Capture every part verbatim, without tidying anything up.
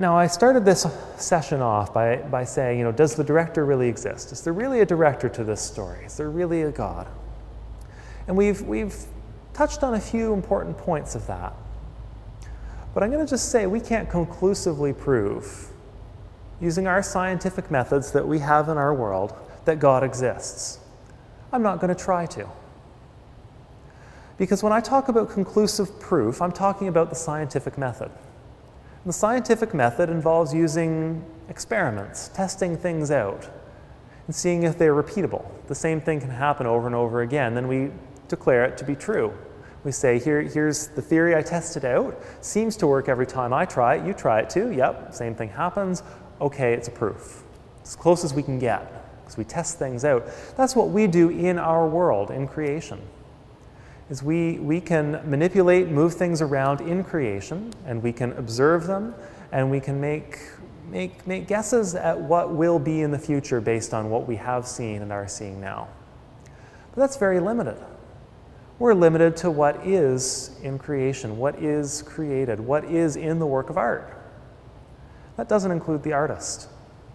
Now, I started this session off by, by saying, you know, does the director really exist? Is there really a director to this story? Is there really a God? And we've, we've touched on a few important points of that. But I'm going to just say we can't conclusively prove, using our scientific methods that we have in our world, that God exists. I'm not going to try to. Because when I talk about conclusive proof, I'm talking about the scientific method. The scientific method involves using experiments, testing things out, and seeing if they're repeatable. The same thing can happen over and over again. Then we declare it to be true. We say, Here, here's the theory I tested out. Seems to work every time I try it. You try it too. Yep, same thing happens. Okay, it's a proof. As close as we can get, because we test things out. That's what we do in our world, in creation. Is we, we can manipulate, move things around in creation, and we can observe them, and we can make, make, make guesses at what will be in the future based on what we have seen and are seeing now. But that's very limited. We're limited to what is in creation, what is created, what is in the work of art. That doesn't include the artist.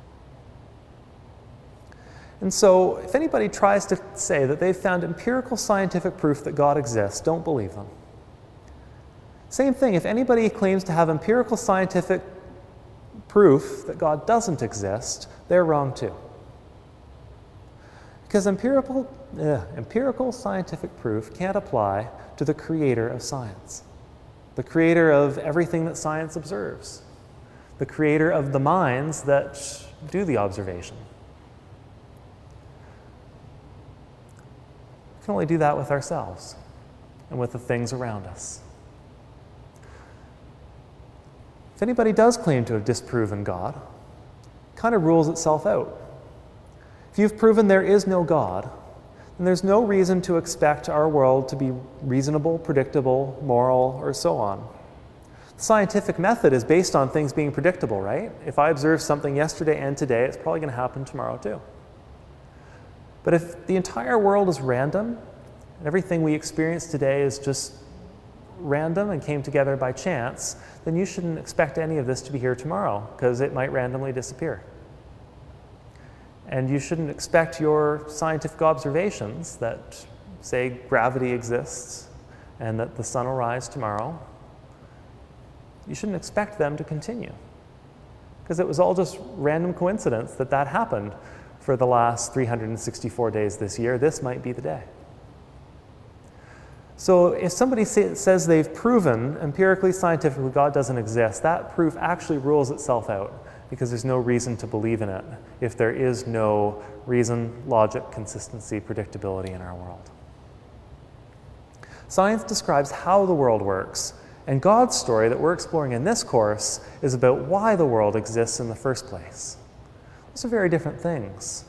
And so, if anybody tries to say that they've found empirical scientific proof that God exists, don't believe them. Same thing, if anybody claims to have empirical scientific proof that God doesn't exist, they're wrong too. Because empirical, ugh, empirical scientific proof can't apply to the creator of science, the creator of everything that science observes, the creator of the minds that do the observation. We can only do that with ourselves and with the things around us. If anybody does claim to have disproven God, it kind of rules itself out. If you've proven there is no God, then there's no reason to expect our world to be reasonable, predictable, moral, or so on. The scientific method is based on things being predictable, right? If I observe something yesterday and today, it's probably going to happen tomorrow too. But if the entire world is random, and everything we experience today is just random and came together by chance, then you shouldn't expect any of this to be here tomorrow, because it might randomly disappear. And you shouldn't expect your scientific observations that say gravity exists and that the sun will rise tomorrow, you shouldn't expect them to continue, because it was all just random coincidence that that happened for the last three hundred sixty-four days this year. This might be the day. So if somebody say, says they've proven empirically, scientifically, God doesn't exist, that proof actually rules itself out, because there's no reason to believe in it if there is no reason, logic, consistency, predictability in our world. Science describes how the world works, and God's story that we're exploring in this course is about why the world exists in the first place. Those are very different things.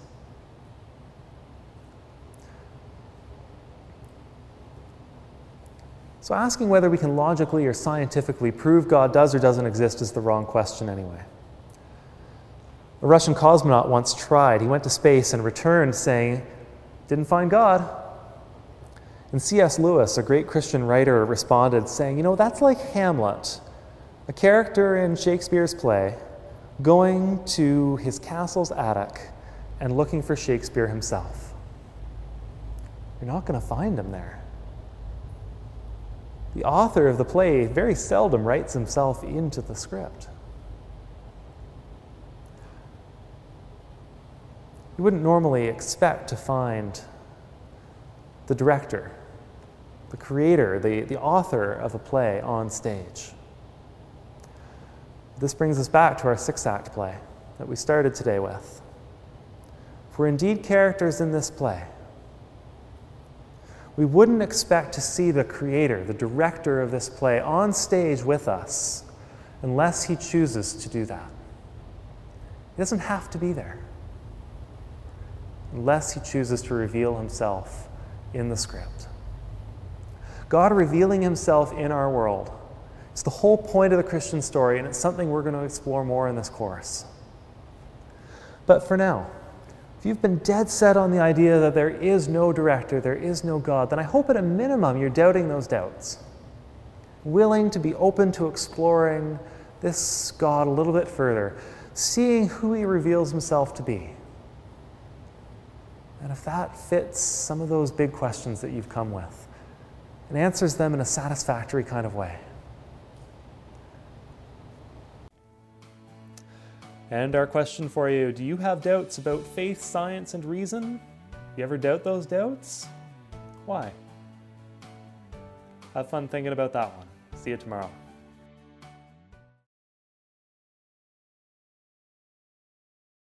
So asking whether we can logically or scientifically prove God does or doesn't exist is the wrong question anyway. A Russian cosmonaut once tried. He went to space and returned saying, "Didn't find God." And C S Lewis, a great Christian writer, responded saying, you know, that's like Hamlet, a character in Shakespeare's play, going to his castle's attic and looking for Shakespeare himself. You're not going to find him there. The author of the play very seldom writes himself into the script. You wouldn't normally expect to find the director, the creator, the, the author of a play on stage. This brings us back to our six-act play that we started today with. If we're indeed characters in this play, we wouldn't expect to see the creator, the director of this play, on stage with us unless he chooses to do that. He doesn't have to be there unless he chooses to reveal himself in the script. God revealing himself in our world. It's the whole point of the Christian story, and it's something we're going to explore more in this course. But for now, if you've been dead set on the idea that there is no director, there is no God, then I hope at a minimum you're doubting those doubts, willing to be open to exploring this God a little bit further, seeing who he reveals himself to be. And if that fits some of those big questions that you've come with, and answers them in a satisfactory kind of way. And our question for you, do you have doubts about faith, science, and reason? You ever doubt those doubts? Why? Have fun thinking about that one. See you tomorrow.